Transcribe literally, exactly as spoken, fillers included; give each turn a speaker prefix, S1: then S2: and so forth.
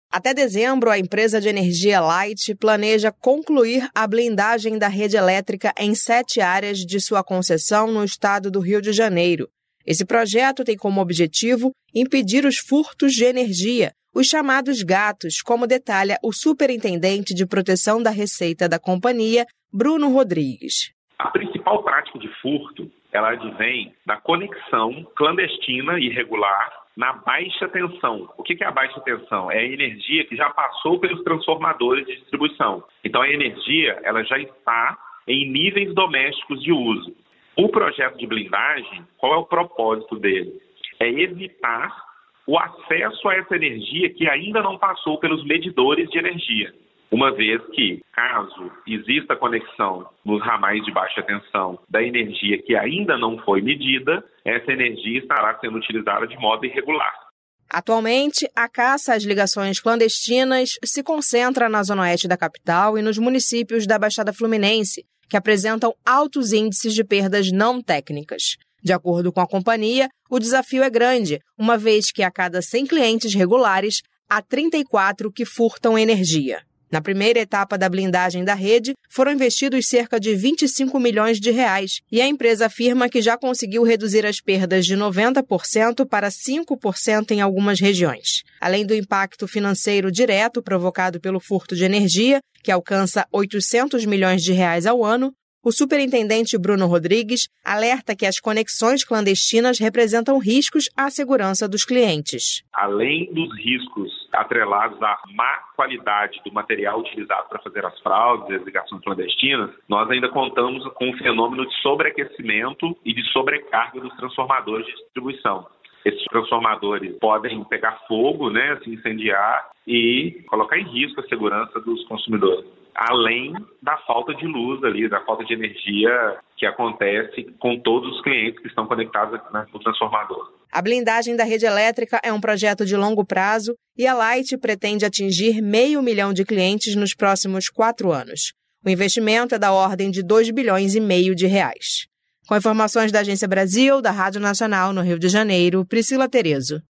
S1: Até dezembro, a empresa de energia Light planeja concluir a blindagem da rede elétrica em sete áreas de sua concessão no estado do Rio de Janeiro. Esse projeto tem como objetivo impedir os furtos de energia, os chamados gatos, como detalha o superintendente de proteção da Receita da companhia, Bruno Rodrigues.
S2: A principal prática de furto, ela advém da conexão clandestina e irregular na baixa tensão. O que é a baixa tensão? É a energia que já passou pelos transformadores de distribuição. Então a energia ela já está em níveis domésticos de uso. O projeto de blindagem, qual é o propósito dele? É evitar o acesso a essa energia que ainda não passou pelos medidores de energia. Uma vez que, caso exista conexão nos ramais de baixa tensão da energia que ainda não foi medida, essa energia estará sendo utilizada de modo irregular.
S1: Atualmente, a caça às ligações clandestinas se concentra na zona oeste da capital e nos municípios da Baixada Fluminense, que apresentam altos índices de perdas não técnicas. De acordo com a companhia, o desafio é grande, uma vez que a cada cem clientes regulares, há trinta e quatro que furtam energia. Na primeira etapa da blindagem da rede, foram investidos cerca de vinte e cinco milhões de reais e a empresa afirma que já conseguiu reduzir as perdas de noventa por cento para cinco por cento em algumas regiões. Além do impacto financeiro direto provocado pelo furto de energia, que alcança oitocentos milhões de reais ao ano, o superintendente Bruno Rodrigues alerta que as conexões clandestinas representam riscos à segurança dos clientes.
S2: Além dos riscos atrelados à má qualidade do material utilizado para fazer as fraudes e as ligações clandestinas, nós ainda contamos com um fenômeno de sobreaquecimento e de sobrecarga dos transformadores de distribuição. Esses transformadores podem pegar fogo, né, se incendiar e colocar em risco a segurança dos consumidores. Além da falta de luz ali, da falta de energia que acontece com todos os clientes que estão conectados no transformador.
S1: A blindagem da rede elétrica é um projeto de longo prazo e a Light pretende atingir meio milhão de clientes nos próximos quatro anos. O investimento é da ordem de dois bilhões e meio de reais. Com informações da Agência Brasil, da Rádio Nacional no Rio de Janeiro, Priscila Terezo.